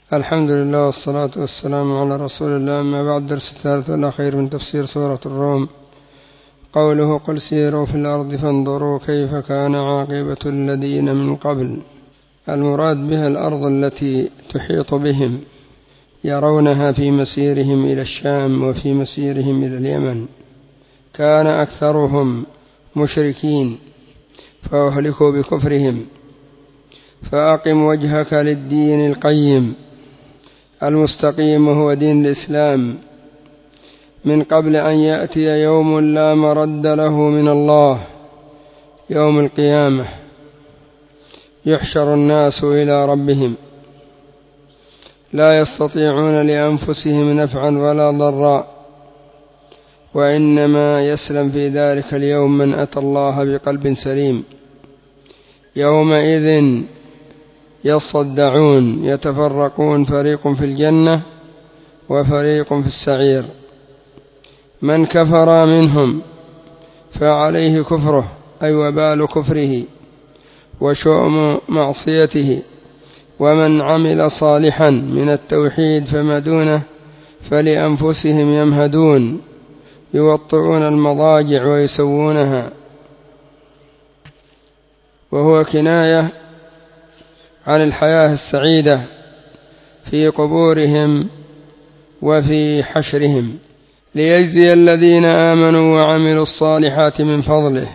الحمد لله والصلاة والسلام على رسول الله. أما بعد، درس الثالث والأخير من تفسير سورة الروم. قوله: قل سيروا في الأرض فانظروا كيف كان عاقبة الذين من قبل. المراد بها الأرض التي تحيط بهم، يرونها في مسيرهم إلى الشام وفي مسيرهم إلى اليمن. كان أكثرهم مشركين فأهلكوا بكفرهم. فأقم وجهك للدين القيم المستقيم، وهو دين الإسلام، من قبل أن يأتي يوم لا مرد له من الله، يوم القيامة يحشر الناس إلى ربهم لا يستطيعون لأنفسهم نفعا ولا ضرا، وإنما يسلم في ذلك اليوم من أتى الله بقلب سليم. يومئذ يصدعون يتفرقون، فريق في الجنة وفريق في السعير. من كفر منهم فعليه كفره، أي وبال كفره وشؤم معصيته. ومن عمل صالحا من التوحيد فما دونه فلأنفسهم يمهدون، يوطئون المضاجع ويسوونها. وهو كناية عن الحياة السعيدة في قبورهم وفي حشرهم، ليجزي الذين آمنوا وعملوا الصالحات من فضله،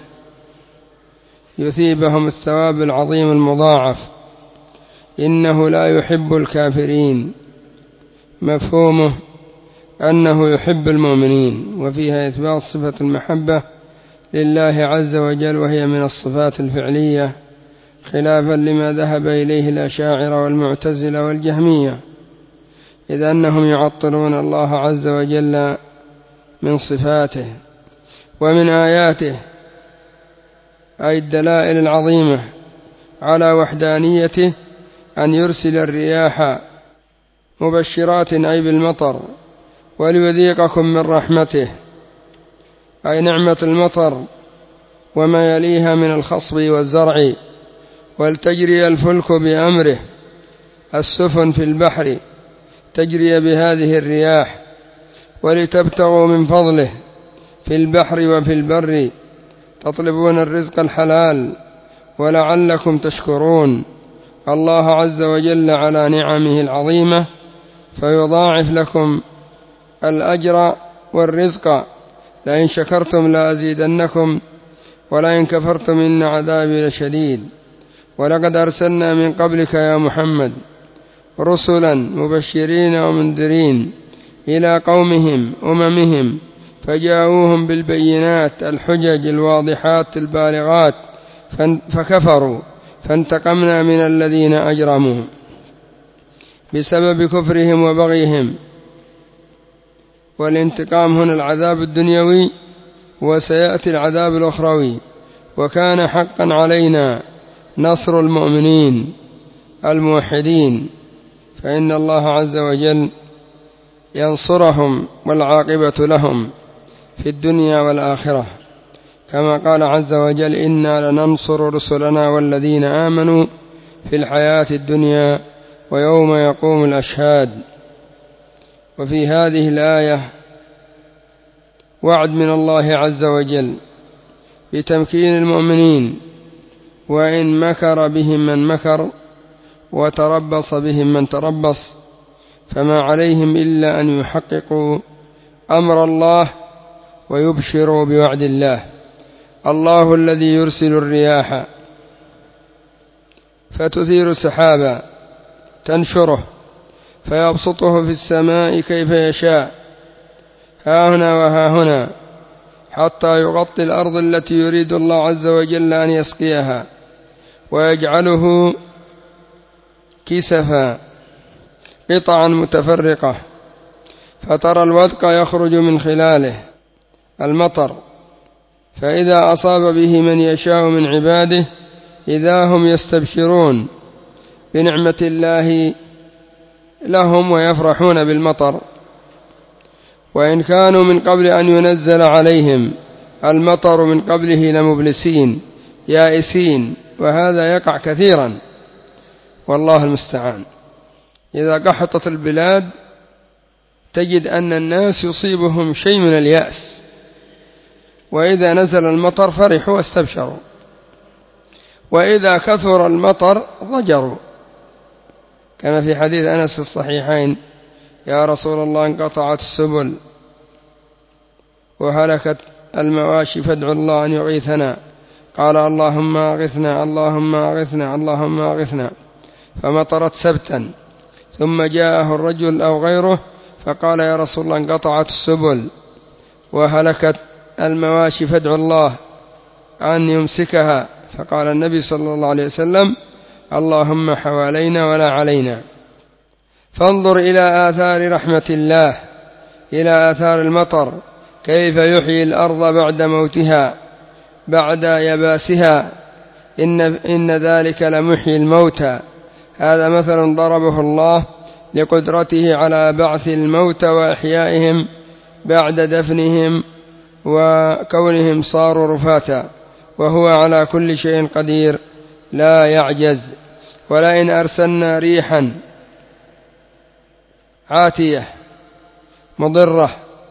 يثيبهم الثواب العظيم المضاعف. إنه لا يحب الكافرين، مفهومه أنه يحب المؤمنين، وفيها إثبات صفة المحبة لله عز وجل، وهي من الصفات الفعلية، خلافا لما ذهب إليه الأشاعرة والمعتزلة والجهمية، إذ أنهم يعطلون الله عز وجل من صفاته. ومن آياته أي الدلائل العظيمة على وحدانيته أن يرسل الرياح مبشرات، أي بالمطر، وليذيقكم من رحمته، أي نعمة المطر وما يليها من الخصب والزرع، ولتجري الفلك بأمره، السفن في البحر تجري بهذه الرياح، ولتبتغوا من فضله في البحر وفي البر، تطلبون الرزق الحلال ولعلكم تشكرون الله عز وجل على نعمه العظيمة، فيضاعف لكم الأجر والرزق. لئن شكرتم لأزيدنكم ولئن كفرتم إن عذابي لشديد. ولقد أرسلنا من قبلك يا محمد رسلا مبشرين ومنذرين إلى قومهم أممهم، فجاءوهم بالبينات الحجج الواضحات البالغات فكفروا، فانتقمنا من الذين أجرموا بسبب كفرهم وبغيهم. والانتقام هنا العذاب الدنيوي، وسيأتي العذاب الأخروي. وكان حقا علينا نصر المؤمنين الموحدين، فإن الله عز وجل ينصرهم والعاقبة لهم في الدنيا والآخرة، كما قال عز وجل: إنا لننصر رسلنا والذين آمنوا في الحياة الدنيا ويوم يقوم الأشهاد. وفي هذه الآية وعد من الله عز وجل بتمكين المؤمنين، وإن مكر بهم من مكر وتربص بهم من تربص، فما عليهم إلا أن يحققوا أمر الله ويبشروا بوعد الله. الله الذي يرسل الرياح فتثير سحابا تنشره فيبسطه في السماء كيف يشاء، ها هنا وها هنا، حتى يغطي الأرض التي يريد الله عز وجل أن يسقيها، ويجعله كسفا قطعا متفرقة، فترى الودق يخرج من خلاله المطر، فإذا أصاب به من يشاء من عباده إذا هم يستبشرون بنعمة الله لهم ويفرحون بالمطر. وإن كانوا من قبل أن ينزل عليهم المطر من قبله لمبلسين يائسين، وهذا يقع كثيرا والله المستعان. إذا قحطت البلاد تجد أن الناس يصيبهم شيء من اليأس، وإذا نزل المطر فرحوا واستبشروا، وإذا كثر المطر ضجروا، كما في حديث أنس في الصحيحين: يا رسول الله انقطعت السبل وهلكت المواشي فادعوا الله أن يغيثنا. قال: اللهم أغثنا اللهم أغثنا اللهم أغثنا. فمطرت سبتا، ثم جاءه الرجل أو غيره فقال: يا رسول الله انقطعت السبل وهلكت المواشي فادعوا الله أن يمسكها. فقال النبي صلى الله عليه وسلم: اللهم حوالينا ولا علينا. فانظر إلى آثار رحمة الله، إلى آثار المطر، كيف يحيي الأرض بعد موتها، بعد يباسها، إن ذلك لمحيي الموتى. هذا مثل ضربه الله لقدرته على بعث الموتى وإحيائهم بعد دفنهم وكونهم صاروا رفاتا، وهو على كل شيء قدير لا يعجز. ولئن أرسلنا ريحا عاتية مضرة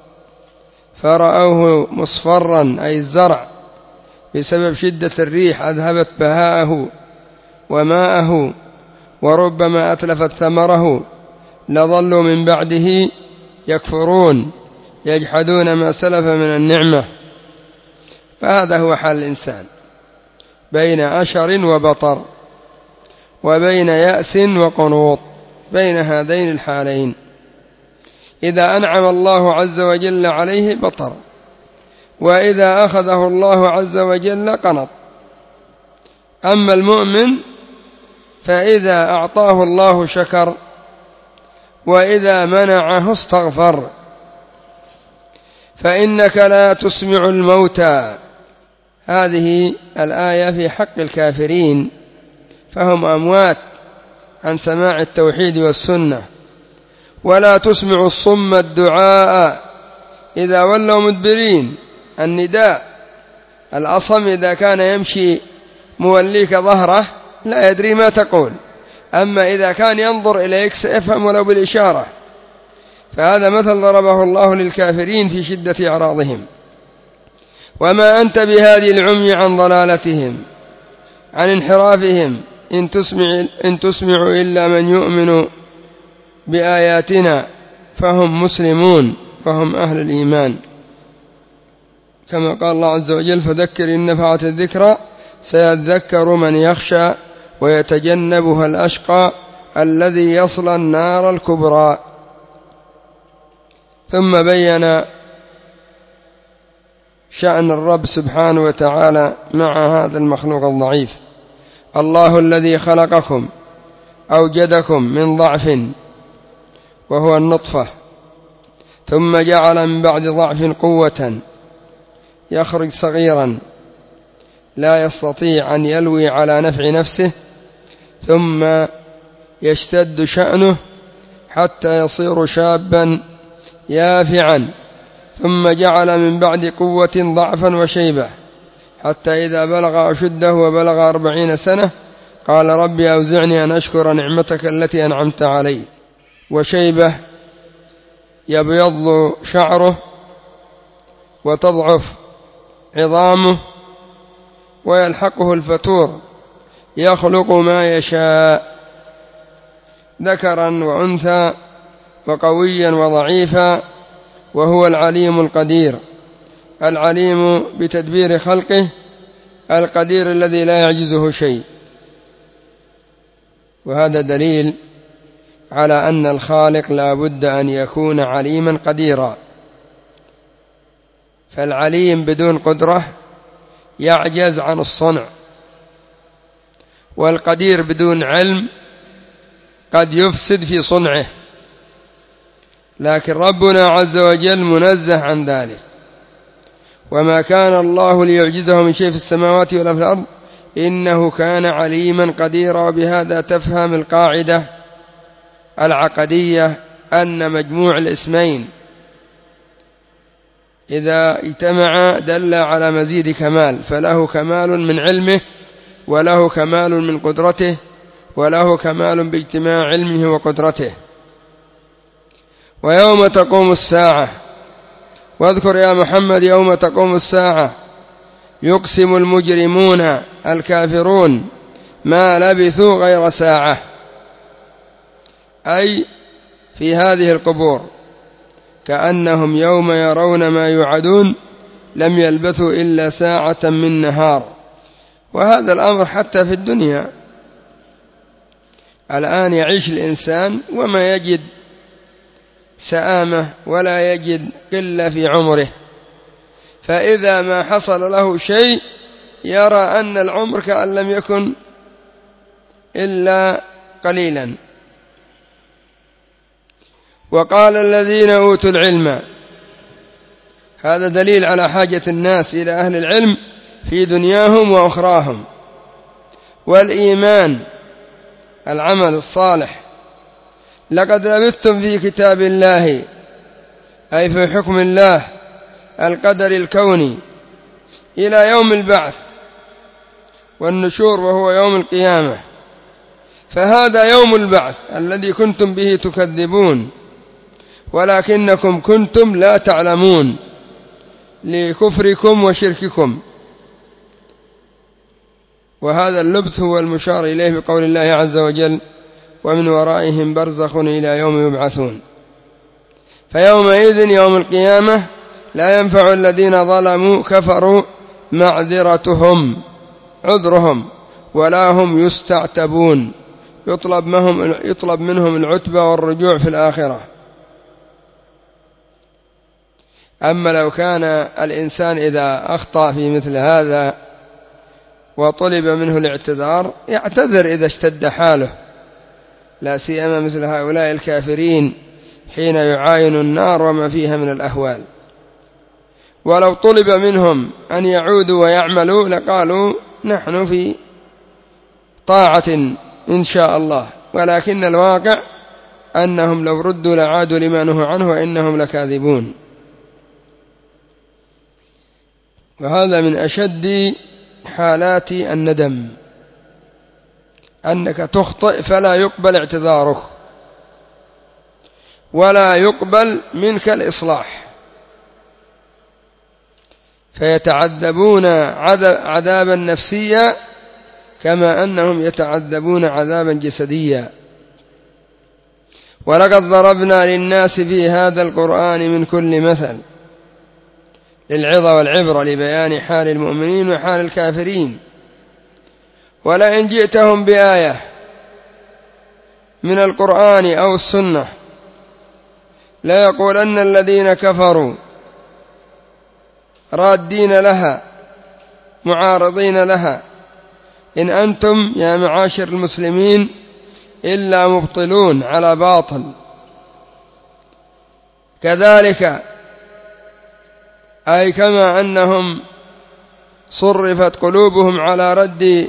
فرأوه مصفرا، أي الزرع، بسبب شدة الريح أذهبت بهاءه وماءه وربما أتلفت ثمره، لظلوا من بعده يكفرون يجحدون ما سلف من النعمة. فهذا هو حال الإنسان، بين أشر وبطر، وبين يأس وقنوط، بين هذين الحالين. إذا أنعم الله عز وجل عليه بطر، وإذا أخذه الله عز وجل قنط. أما المؤمن فإذا أعطاه الله شكر، وإذا منعه استغفر. فإنك لا تسمع الموتى، هذه الآية في حق الكافرين، فهم أموات عن سماع التوحيد والسنة. ولا تسمع الصم الدعاء إذا ولوا مدبرين، النداء. الأصم إذا كان يمشي موليك ظهره لا يدري ما تقول، أما إذا كان ينظر إليك سيفهم ولو بالإشارة. فهذا مثل ضربه الله للكافرين في شدة إعراضهم. وما أنت بهادي العمي عن ضلالتهم، عن انحرافهم، إن تسمع إلا من يؤمن بآياتنا فهم مسلمون، فهم أهل الإيمان. كما قال الله عز وجل: فذكر إن نفعت الذكرى سيذكر من يخشى ويتجنبها الأشقى الذي يصلى النار الكبرى. ثم بين شأن الرب سبحانه وتعالى مع هذا المخلوق الضعيف: الله الذي خلقكم أوجدكم من ضعف وهو النطفة، ثم جعل من بعد ضعف قوة، يخرج صغيرا لا يستطيع أن يلوي على نفع نفسه، ثم يشتد شأنه حتى يصير شابا يافعا، ثم جعل من بعد قوة ضعفا وشيبة، حتى إذا بلغ أشده وبلغ 40 سنة قال: رب أوزعني أن أشكر نعمتك التي أنعمت علي. وشيبة يبيض شعره وتضعف عظامه ويلحقه الفتور، يخلق ما يشاء، ذكرا وأنثى وقويا وضعيفا، وهو العليم القدير، العليم بتدبير خلقه، القدير الذي لا يعجزه شيء. وهذا دليل على أن الخالق لا بد أن يكون عليما قديرا. فالعليم بدون قدرة يعجز عن الصنع، والقدير بدون علم قد يفسد في صنعه. لكن ربنا عز وجل منزه عن ذلك. وما كان الله ليعجزه من شيء في السماوات ولا في الأرض إنه كان عليما قديرا. وبهذا تفهم القاعدة العقدية أن مجموع الاسمين إذا اجتمع دل على مزيد كمال، فله كمال من علمه، وله كمال من قدرته، وله كمال باجتماع علمه وقدرته. ويوم تقوم الساعة، واذكر يا محمد يوم تقوم الساعة يقسم المجرمون الكافرون ما لبثوا غير ساعة، أي في هذه القبور، كأنهم يوم يرون ما يوعدون لم يلبثوا إلا ساعة من نهار. وهذا الأمر حتى في الدنيا الآن يعيش الإنسان وما يجد سآمة ولا يجد قلة في عمره، فإذا ما حصل له شيء يرى أن العمر كأن لم يكن إلا قليلا. وقال الذين أوتوا العلم، هذا دليل على حاجة الناس إلى أهل العلم في دنياهم وأخراهم. والإيمان العمل الصالح، لقد لبثتم في كتاب الله، أي في حكم الله القدر الكوني، إلى يوم البعث والنشور وهو يوم القيامة. فهذا يوم البعث الذي كنتم به تكذبون، ولكنكم كنتم لا تعلمون لكفركم وشرككم. وهذا اللبث هو المشار إليه بقول الله عز وجل: ومن ورائهم برزخ إلى يوم يبعثون. فيومئذ يوم القيامة لا ينفع الذين ظلموا كفروا معذرتهم عذرهم ولا هم يستعتبون، يطلب منهم العتبة والرجوع في الآخرة. أما لو كان الإنسان إذا أخطأ في مثل هذا وطلب منه الاعتذار يعتذر إذا اشتد حاله، لا سيما مثل هؤلاء الكافرين حين يعاين النار وما فيها من الأهوال. ولو طلب منهم أن يعودوا ويعملوا لقالوا نحن في طاعة إن شاء الله، ولكن الواقع أنهم لو ردوا لعادوا لما نهوا عنه وإنهم لكاذبون. وهذا من أشد حالات الندم، أنك تخطئ فلا يقبل اعتذارك ولا يقبل منك الإصلاح، فيتعذبون عذابا نفسيا كما أنهم يتعذبون عذابا جسديا. ولقد ضربنا للناس في هذا القرآن من كل مثل للعظة والعبرة لبيان حال المؤمنين وحال الكافرين. ولئن جئتهم بآية من القرآن أو السنة لا يقولن الذين كفروا رادين لها معارضين لها إن أنتم يا معاشر المسلمين إلا مبطلون على باطل. كذلك أي كما أنهم صرفت قلوبهم على رد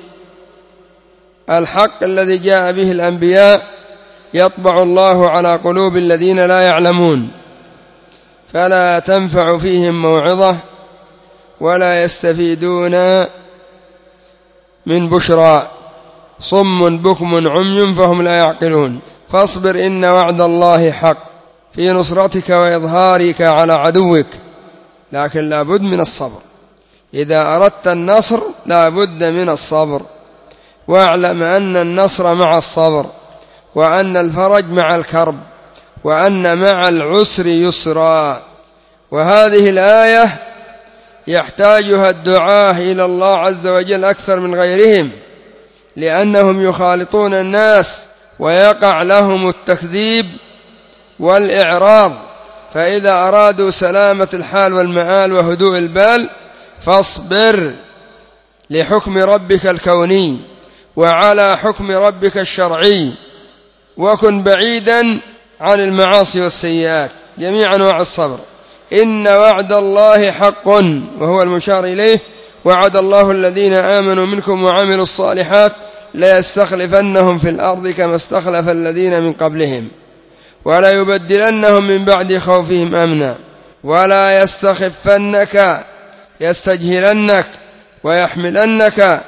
الحق الذي جاء به الأنبياء، يطبع الله على قلوب الذين لا يعلمون فلا تنفع فيهم موعظة ولا يستفيدون من بشرى، صم بكم عمي فهم لا يعقلون. فاصبر إن وعد الله حق في نصرتك وإظهارك على عدوك، لكن لا بد من الصبر. إذا أردت النصر لا بد من الصبر، واعلم أن النصر مع الصبر، وأن الفرج مع الكرب، وأن مع العسر يسرا. وهذه الآية يحتاجها الدعاة إلى الله عز وجل أكثر من غيرهم، لأنهم يخالطون الناس ويقع لهم التكذيب والإعراض. فإذا أرادوا سلامة الحال والمآل وهدوء البال فاصبر لحكم ربك الكوني وعلى حكم ربك الشرعي، وكن بعيدا عن المعاصي والسيئات، جميع أنواع الصبر. إن وعد الله حق، وهو المشار إليه: وعد الله الذين آمنوا منكم وعملوا الصالحات ليستخلفنهم في الأرض كما استخلف الذين من قبلهم ولا يبدلنهم من بعد خوفهم أمنا ولا يستخفنك يستجهلنك ويحملنك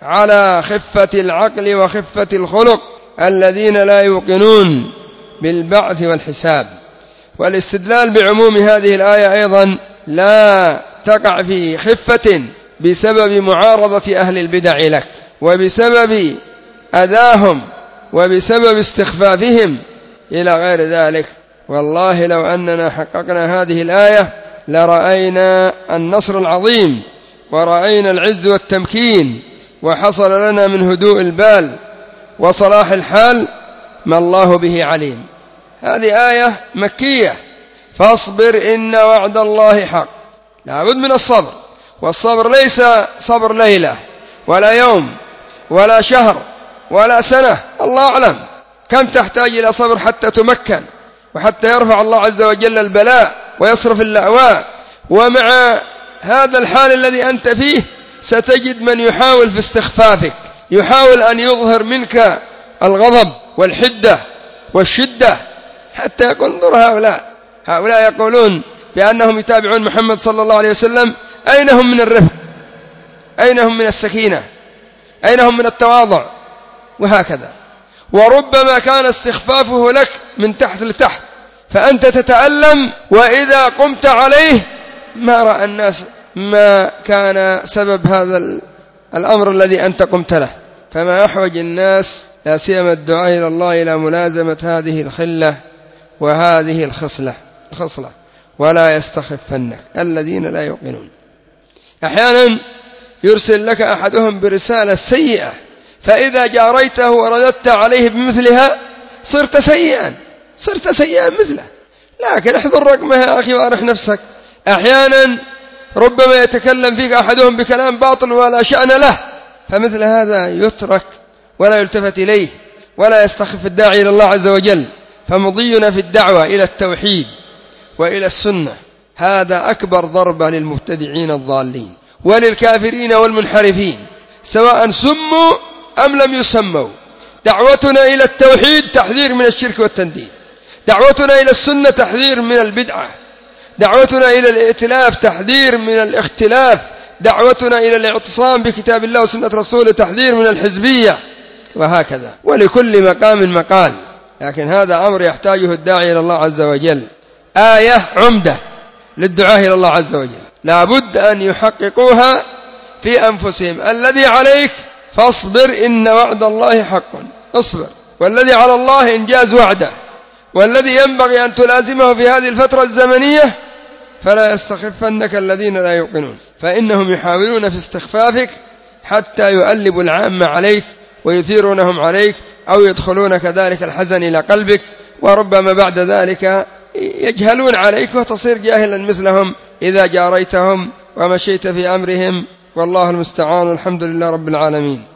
على خفة العقل وخفة الخلق الذين لا يوقنون بالبعث والحساب. والاستدلال بعموم هذه الآية أيضا لا تقع في خفة بسبب معارضة أهل البدع لك وبسبب أذاهم وبسبب استخفافهم إلى غير ذلك. والله لو أننا حققنا هذه الآية لرأينا النصر العظيم ورأينا العز والتمكين، وحصل لنا من هدوء البال وصلاح الحال ما الله به عليم. هذه آية مكية، فاصبر إن وعد الله حق. لا بد من الصبر، والصبر ليس صبر ليلة ولا يوم ولا شهر ولا سنة، الله أعلم كم تحتاج إلى صبر حتى تمكن وحتى يرفع الله عز وجل البلاء ويصرف اللأواء. ومع هذا الحال الذي أنت فيه ستجد من يحاول في استخفافك، يحاول أن يظهر منك الغضب والحدة والشدة، حتى يقول انظر هؤلاء يقولون بأنهم يتابعون محمد صلى الله عليه وسلم، أين هم من الرفق؟ أين هم من السكينة؟ أين هم من التواضع؟ وهكذا. وربما كان استخفافه لك من تحت لتحت، فأنت تتألم، وإذا قمت عليه ما رأى الناس ما كان سبب هذا الأمر الذي أنت قمت له. فما أحوج الناس لا سيما الدعاء إلى الله إلى ملازمة هذه الخلة وهذه الخصلة، ولا يستخفنك الذين لا يوقنون. أحيانا يرسل لك أحدهم برسالة سيئة، فإذا جاريته ورددت عليه بمثلها صرت سيئا مثله. لكن احذر رقمه يا أخي وأرح نفسك. أحيانا ربما يتكلم فيك أحدهم بكلام باطل ولا شأن له، فمثل هذا يترك ولا يلتفت إليه ولا يستخف الداعي إلى الله عز وجل. فمضينا في الدعوة إلى التوحيد وإلى السنة هذا أكبر ضربة للمبتدعين الضالين وللكافرين والمنحرفين، سواء سموا أم لم يسموا. دعوتنا إلى التوحيد تحذير من الشرك والتنديد، دعوتنا إلى السنة تحذير من البدعة، دعوتنا إلى الائتلاف تحذير من الاختلاف، دعوتنا إلى الاعتصام بكتاب الله وسنة رسوله تحذير من الحزبية، وهكذا. ولكل مقام مقال، لكن هذا أمر يحتاجه الداعي إلى الله عز وجل. آية عمدة للدعاء إلى الله عز وجل لا بد أن يحققوها في أنفسهم. الذي عليك فاصبر إن وعد الله حق، اصبر، والذي على الله إنجاز وعده، والذي ينبغي أن تلازمه في هذه الفترة الزمنية فلا يستخفنك الذين لا يوقنون، فإنهم يحاولون في استخفافك حتى يؤلبوا العامة عليك ويثيرونهم عليك، أو يدخلون كذلك الحزن إلى قلبك، وربما بعد ذلك يجهلون عليك وتصير جاهلا مثلهم إذا جاريتهم ومشيت في أمرهم. والله المستعان، الحمد لله رب العالمين.